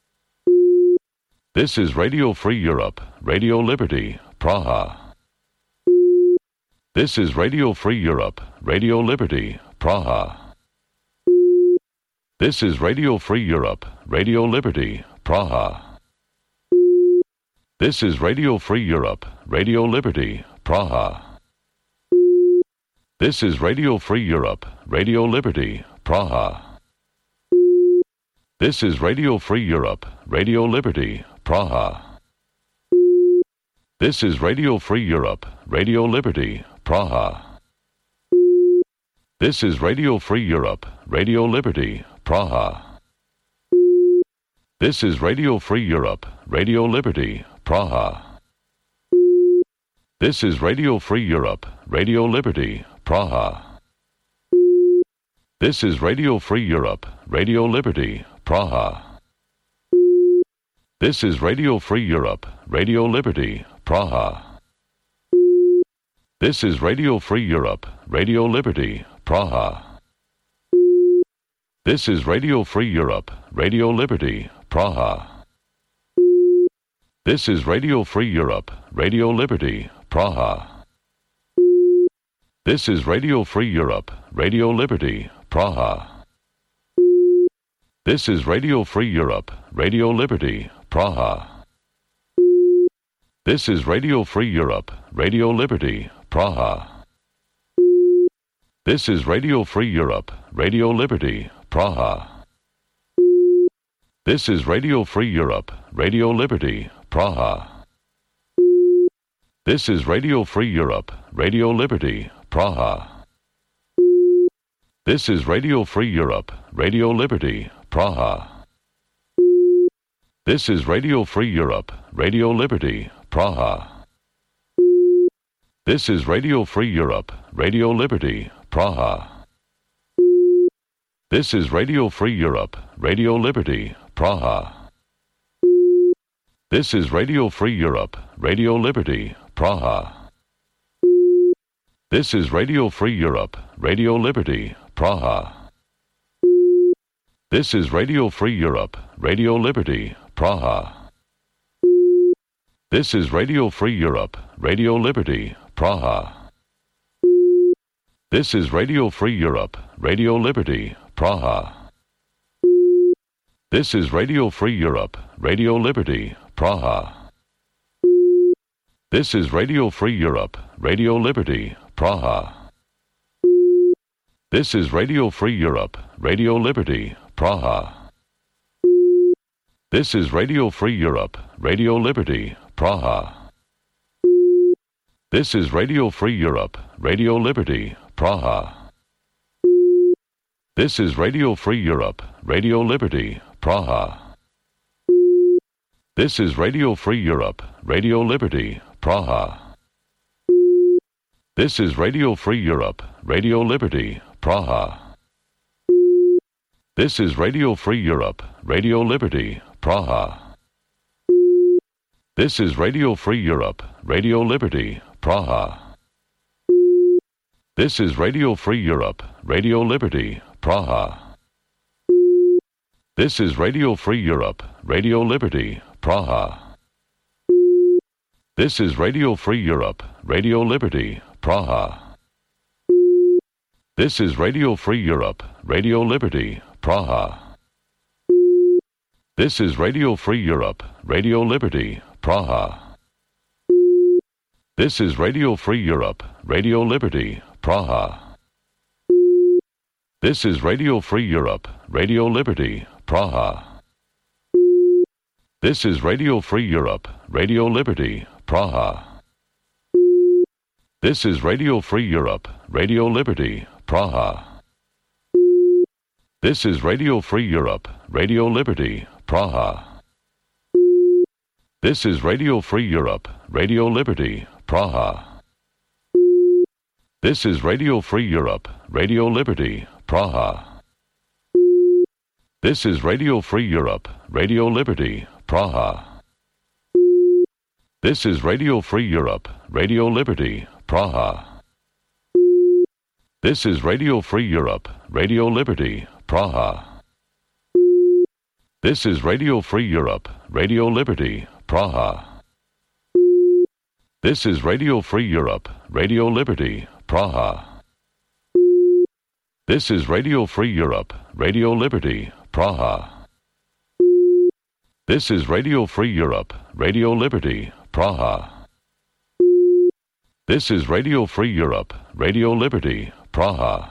This is Radio Free Europe, Radio Liberty, Praha. This is Radio Free Europe, Radio Liberty, Praha. This is Radio Free Europe, Radio Liberty, Praha. This is Radio Free Europe, Radio Liberty, Praha. This is Radio Free Europe, Radio Liberty, Praha. This is Radio Free Europe, Radio Liberty, Praha. This is Radio Free Europe, Radio Liberty, Praha. This is Radio Free Europe, Radio Liberty, Praha. This is Radio Free Europe, Radio Liberty, Praha. This is Radio Free Europe, Radio Liberty, Praha. This is Radio Free Europe, Radio Liberty, Praha. This is Radio Free Europe, Radio Liberty, Praha. This is Radio Free Europe, Radio Liberty, Praha. This is Radio Free Europe, Radio Liberty, Praha. This is Radio Free Europe, Radio Liberty, Praha. This is Radio Free Europe, Radio Liberty, Praha. This is Radio Free Europe, Radio Liberty, Praha. This is Radio Free Europe, Radio Liberty, Praha. This is Radio Free Europe, Radio Liberty, Praha. This is Radio Free Europe, Radio Liberty, Praha. This is Radio Free Europe, Radio Liberty, Praha. This is Radio Free Europe, Radio Liberty, Praha. This is Radio Free Europe, Radio Liberty, Praha. This is Radio Free Europe, Radio Liberty, Praha. This is Radio Free Europe, Radio Liberty, Praha. This is Radio Free Europe, Radio Liberty, Praha. This is Radio Free Europe, Radio Liberty, Praha. This is Radio Free Europe, Radio Liberty, Praha. This is Radio Free Europe, Radio Liberty, Praha. This is Radio Free Europe, Radio Liberty, Praha. This is Radio Free Europe, Radio Liberty, Praha. This is Radio Free Europe, Radio Liberty, Praha. This is Radio Free Europe, Radio Liberty, Praha. This is Radio Free Europe, Radio Liberty, Praha. This is Radio Free Europe, Radio Liberty, Praha. This is Radio Free Europe, Radio Liberty, Praha. This is Radio Free Europe, Radio Liberty, Praha. This is Radio Free Europe, Radio Liberty, Praha. This is Radio Free Europe, Radio Liberty, Praha. This is Radio Free Europe, Radio Liberty, Praha. This is Radio Free Europe, Radio Liberty, Praha. This is Radio Free Europe, Radio Liberty, Praha. This is Radio Free Europe, Radio Liberty, Praha. This is Radio Free Europe, Radio Liberty, Praha. This is Radio Free Europe, Radio Liberty, Praha. This is Radio Free Europe, Radio Liberty, Praha. This is Radio Free Europe, Radio Liberty, Praha. This is Radio Free Europe, Radio Liberty, Praha. This is Radio Free Europe, Radio Liberty, Praha. This is Radio Free Europe, Radio Liberty, Praha. This is Radio Free Europe, Radio Liberty, Praha. This is Radio Free Europe, Radio Liberty, Praha. This is Radio Free Europe, Radio Liberty, Praha. This is Radio Free Europe, Radio Liberty, Praha. This is Radio Free Europe, Radio Liberty, Praha. This is Radio Free Europe, Radio Liberty, Praha. This is Radio Free Europe, Radio Liberty, Praha. This is Radio Free Europe, Radio Liberty, Praha. This is Radio Free Europe, Radio Liberty, Praha. This is Radio Free Europe, Radio Liberty, Praha.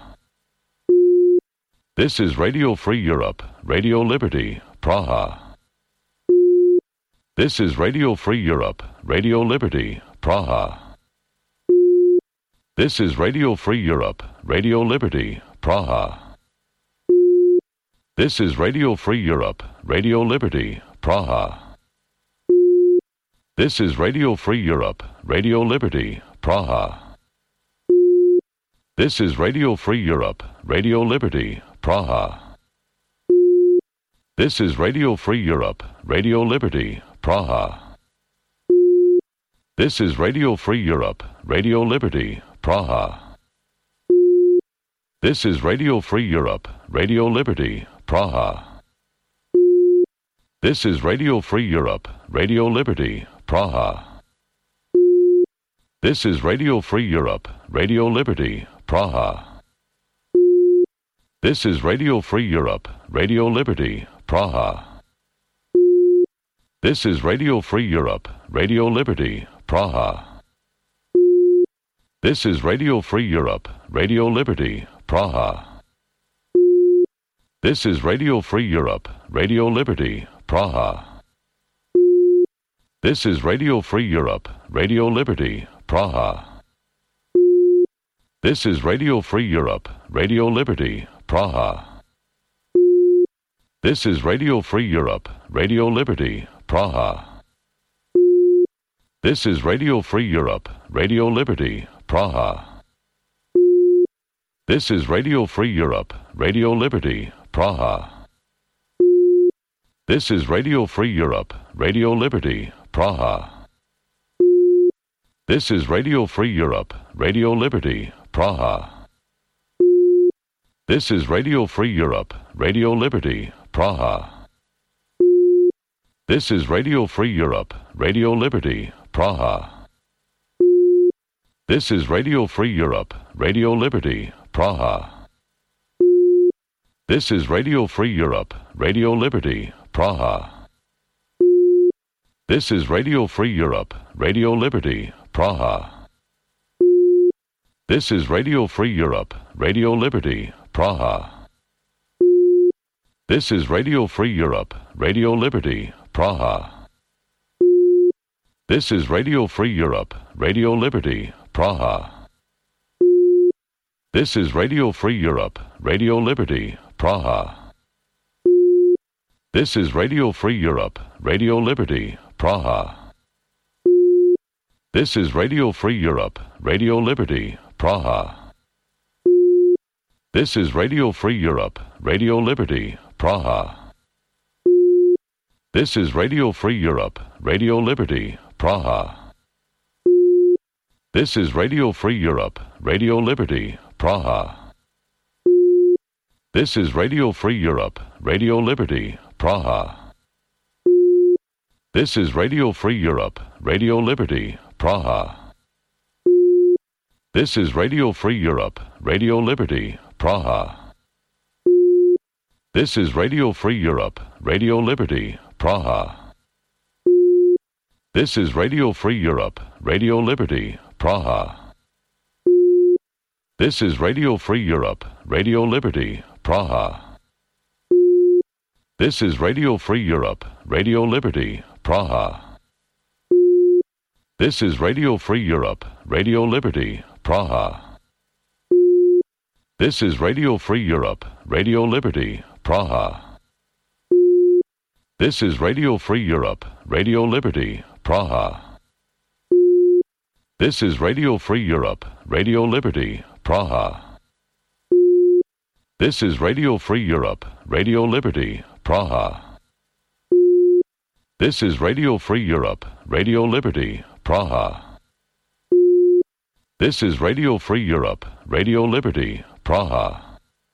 This is Radio Free Europe, Radio Liberty, Praha. This is Radio Free Europe, Radio Liberty, Praha. This is Radio Free Europe, Radio Liberty, Praha. This is Radio Free Europe, Radio Liberty, Praha. This is Radio Free Europe, Radio Liberty, Praha. This is Radio Free Europe, Radio Liberty, Praha. This is Radio Free Europe, Radio Liberty, Praha. This is Radio Free Europe, Radio Liberty, Praha. This is Radio Free Europe, Radio Liberty, Praha. This is Radio Free Europe, Radio Liberty, Praha. This is Radio Free Europe, Radio Liberty, Praha. This is Radio Free Europe, Radio Liberty, Praha. This is Radio Free Europe, Radio Liberty, Praha. This is Radio Free Europe, Radio Liberty, Praha. This is Radio Free Europe, Radio Liberty, Praha. This is Radio Free Europe, Radio Liberty, Praha. This is Radio Free Europe, Radio Liberty, Praha. This is Radio Free Europe, Radio Liberty, Praha. This is Radio Free Europe, Radio Liberty, Praha. This is Radio Free Europe, Radio Liberty, Praha. This is Radio Free Europe, Radio Liberty, Praha. This is Radio Free Europe, Radio Liberty, Praha. This is Radio Free Europe, Radio Liberty, Praha. This is Radio Free Europe, Radio Liberty, Praha. This is Radio Free Europe, Radio Liberty, Praha. This is Radio Free Europe, Radio Liberty, Praha. This is Radio Free Europe, Radio Liberty, Praha. This is Radio Free Europe, Radio Liberty, Praha. This is Radio Free Europe, Radio Liberty, Praha. This is Radio Free Europe, Radio Liberty, Praha. This is Radio Free Europe, Radio Liberty, Praha. This is Radio Free Europe, Radio Liberty, Praha. This is Radio Free Europe, Radio Liberty, Praha. This is Radio Free Europe, Radio Liberty, Praha. This is Radio Free Europe, Radio Liberty, Praha. This is Radio Free Europe, Radio Liberty, Praha. This is Radio Free Europe, Radio Liberty, Praha. This is Radio Free Europe, Radio Liberty, Praha. This is Radio Free Europe, Radio Liberty, Praha. This is Radio Free Europe, Radio Liberty, Praha. This is Radio Free Europe, Radio Liberty, Praha. This is Radio Free Europe, Radio Liberty, Praha. This is Radio Free Europe, Radio Liberty, Praha. This is Radio Free Europe, Radio Liberty, Praha. This is Radio Free Europe, Radio Liberty, Praha. This is Radio Free Europe, Radio Liberty, Praha. This is Radio Free Europe, Radio Liberty, Praha. This is Radio Free Europe, Radio Liberty, Praha. This is Radio Free Europe, Radio Liberty, Praha. This is Radio Free Europe, Radio Liberty, Praha.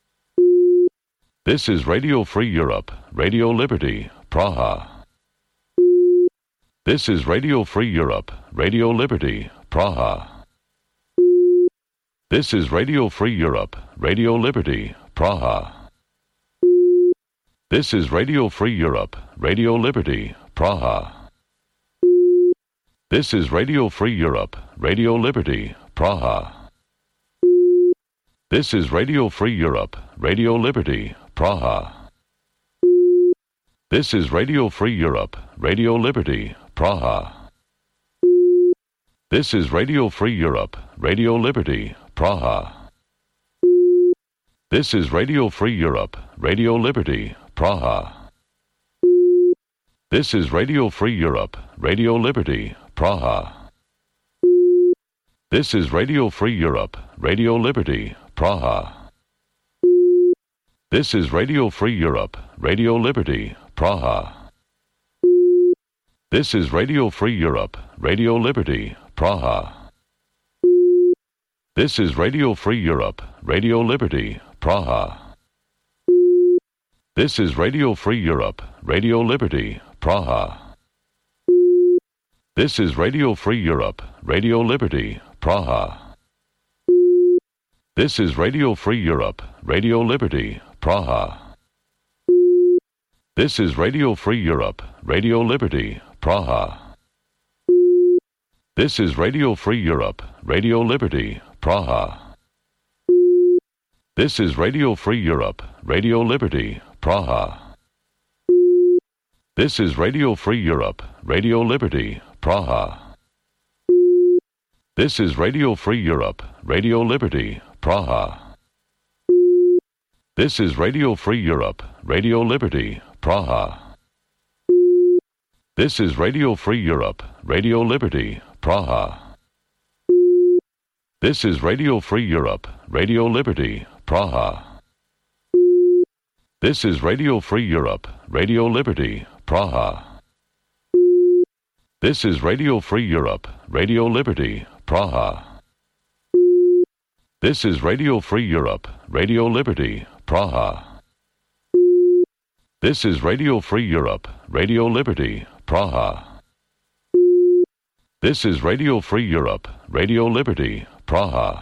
This is Radio Free Europe, Radio Liberty, Praha. This is Radio Free Europe, Radio Liberty, Praha. This is Radio Free Europe, Radio Liberty, Praha. This is Radio Free Europe, Radio Liberty, Praha. This is Radio Free Europe, Radio Liberty, Praha. This is Radio Free Europe, Radio Liberty, Praha. This is Radio Free Europe, Radio Liberty, Praha. This is Radio Free Europe, Radio Liberty, Praha. This is Radio Free Europe, Radio Liberty, Praha. This is Radio Free Europe, Radio Liberty, Praha. This is Radio Free Europe, Radio Liberty, Praha. This is Radio Free Europe, Radio Liberty, Praha. This is Radio Free Europe, Radio Liberty, Praha. This is Radio Free Europe, Radio Liberty, Praha. This is Radio Free Europe, Radio Liberty, Praha. This is Radio Free Europe, Radio Liberty, Praha. This is Radio Free Europe, Radio Liberty, Praha. This is Radio Free Europe, Radio Liberty, Praha. This is Radio Free Europe, Radio Liberty, Praha. This is Radio Free Europe, Radio Liberty, Praha. This is Radio Free Europe, Radio Liberty, Praha. This is Radio Free Europe, Radio Liberty, Praha. This is Radio Free Europe, Radio Liberty, Praha. This is Radio Free Europe, Radio Liberty, Praha. This is Radio Free Europe, Radio Liberty, Praha. This is Radio Free Europe, Radio Liberty, Praha. This is Radio Free Europe, Radio Liberty, Praha. This is Radio Free Europe, Radio Liberty, Praha. This is Radio Free Europe, Radio Liberty, Praha. This is Radio Free Europe, Radio Liberty, Praha.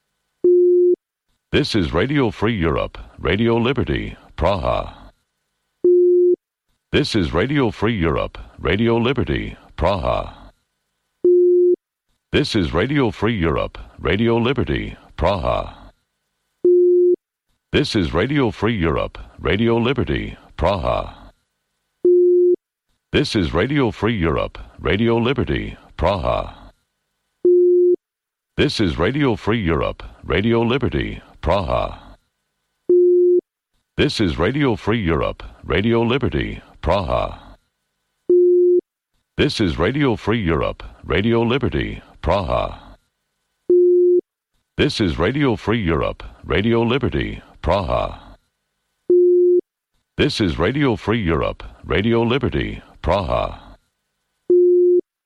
This is Radio Free Europe, Radio Liberty, Praha. This is Radio Free Europe, Radio Liberty, Praha. This is Radio Free Europe, Radio Liberty, Praha. This is Radio Free Europe, Radio Liberty, Praha. This is Radio Free Europe, Radio Liberty, Praha. This is Radio Free Europe, Radio Liberty, Praha. This is Radio Free Europe, Radio Liberty, Praha. This is Radio Free Europe, Radio Liberty, Praha. This is Radio Free Europe, Radio Liberty, Praha. This is Radio Free Europe, Radio Liberty, Praha.